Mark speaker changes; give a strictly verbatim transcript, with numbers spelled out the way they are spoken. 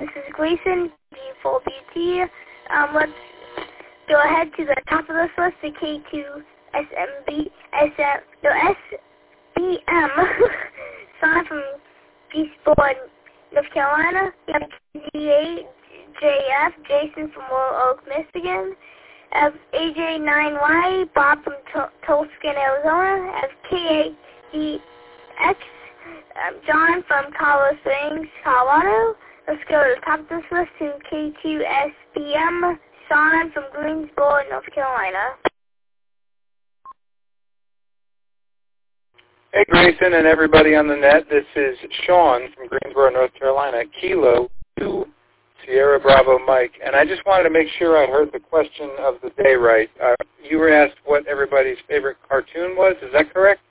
Speaker 1: This is Grayson, G four B T. Um, let's go ahead to the top of this list, the K two S M B, S M, no, S B M, son from Peaceboard, North Carolina. We have K Z A J F, Jason from Royal Oak, Michigan. I have A J nine Y, Bob from to- Tulsa, Arizona. I have K A D X, um, John from Colorado Springs, Colorado. Let's go to the top of this list to K two S B M, Sean from Greensboro, North Carolina.
Speaker 2: Hey, Grayson and everybody on the net. This is Sean from Greensboro, North Carolina, Kilo two Sierra Bravo Mike. And I just wanted to make sure I heard the question of the day right. Uh, you were asked what everybody's favorite cartoon was. Is that correct?